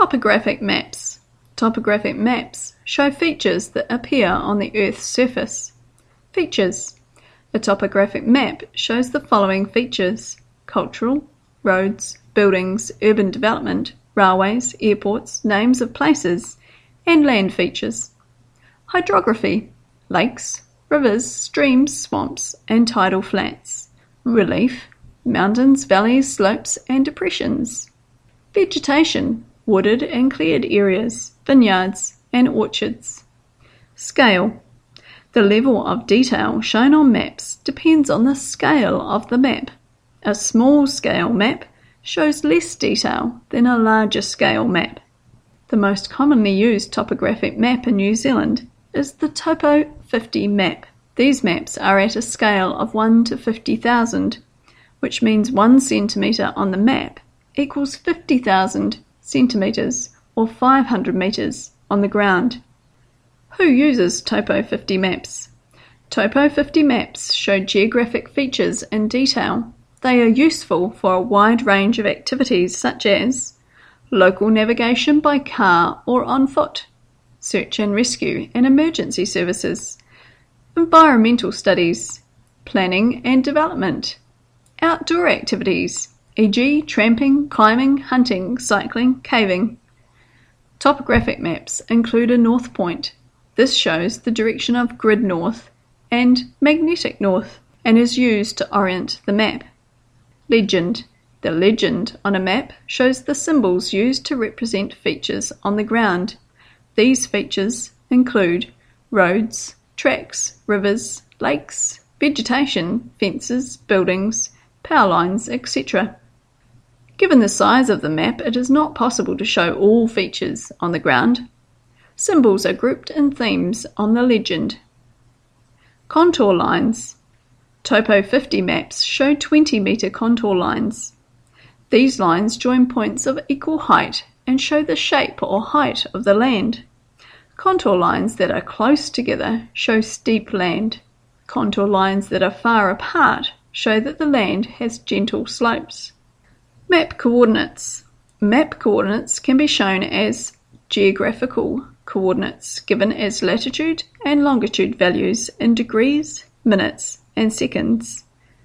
Topographic maps. Topographic maps show features that appear on the Earth's surface. Features. A topographic map shows the following features: cultural, roads, buildings, urban development, railways, airports, names of places, and land features. Hydrography. Lakes, rivers, streams, swamps, and tidal flats. Relief. Mountains, valleys, slopes, and depressions. Vegetation. Wooded and cleared areas, vineyards, and orchards. Scale. The level of detail shown on maps depends on the scale of the map. A small-scale map shows less detail than a larger-scale map. The most commonly used topographic map in New Zealand is the Topo 50 map. These maps are at a scale of 1 to 50,000, which means 1 centimetre on the map equals 50,000 centimetres or 500 metres on the ground. Who uses Topo 50 maps? Topo 50 maps show geographic features in detail. They are useful for a wide range of activities such as local navigation by car or on foot, search and rescue and emergency services, environmental studies, planning and development, outdoor activities, e.g. tramping, climbing, hunting, cycling, caving. Topographic maps include a north point. This shows the direction of grid north and magnetic north and is used to orient the map. Legend. The legend on a map shows the symbols used to represent features on the ground. These features include roads, tracks, rivers, lakes, vegetation, fences, buildings, power lines, etc. Given the size of the map, it is not possible to show all features on the ground. Symbols are grouped in themes on the legend. Contour lines. Topo 50 maps show 20-metre contour lines. These lines join points of equal height and show the shape or height of the land. Contour lines that are close together show steep land. Contour lines that are far apart show that the land has gentle slopes. Map coordinates. Map coordinates can be shown as geographical coordinates given as latitude and longitude values in degrees, minutes, and seconds.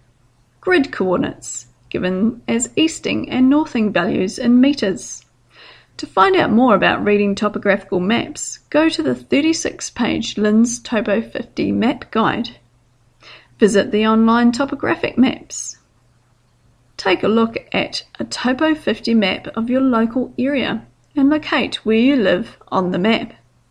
Grid coordinates given as easting and northing values in metres. To find out more about reading topographical maps, go to the 36-page Lynn's Topo 50 Map Guide. Visit the online topographic maps. Take a look at a Topo 50 map of your local area and locate where you live on the map.